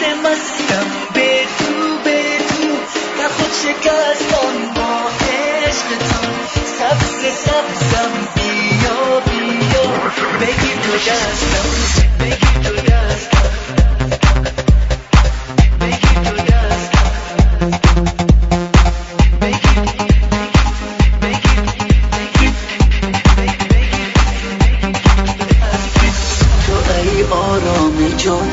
مستم به تو در خود شکستم با عشق تو. سبزم بیا بگیر تو دستم آرام جان،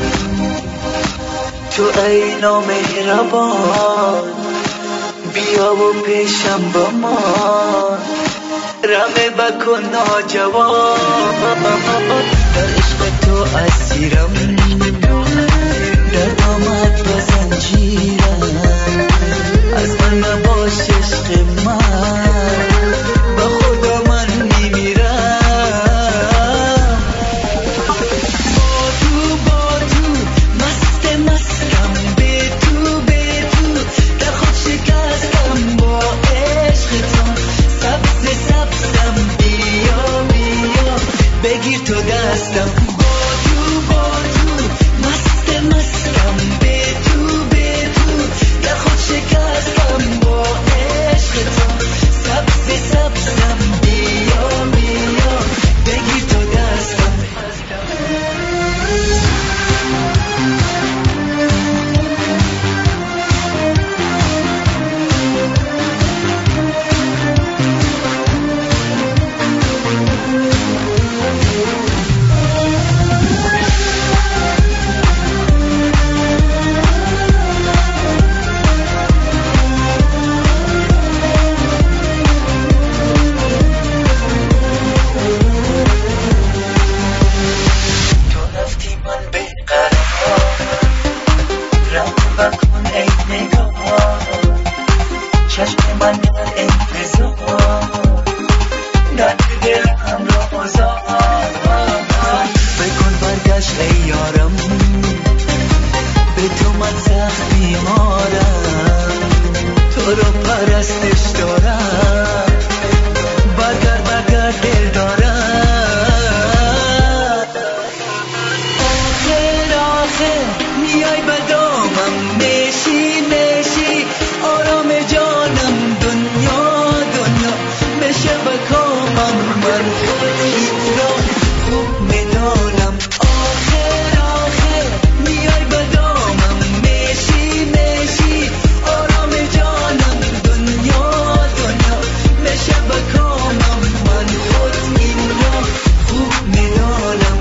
تو ای نامهربان، بیا و پیشم با ما رمه بکن ناجوان. در عشق تو اسیرم، در دامت و زنجیرم، از من نباش عشق من، با خدا من میمیرم. بگیر تو دستم با تو مستم به تو در خود شکستم با عشق تو. سبزم بیا بگیر تو دستم. چشم من در انتظار در دلم را بازار بکن برگشت ای یارم، به تو من سخت بیمارم، تو رو پرستش دارم، بگر دل دارم. آخر میای بدامم میشی آرام جانم، دنیا میشه بکامم، من خود را خوب میدانم. آخر میای بدامم میشی آرام جانم، دنیا میشه بکامم، من خود این را خوب میدانم.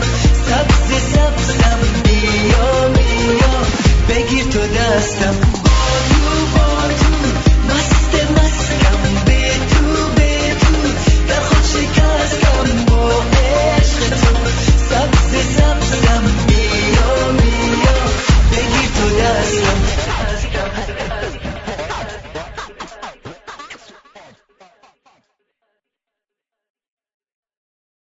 سبزم بیا بگیر تو دستم.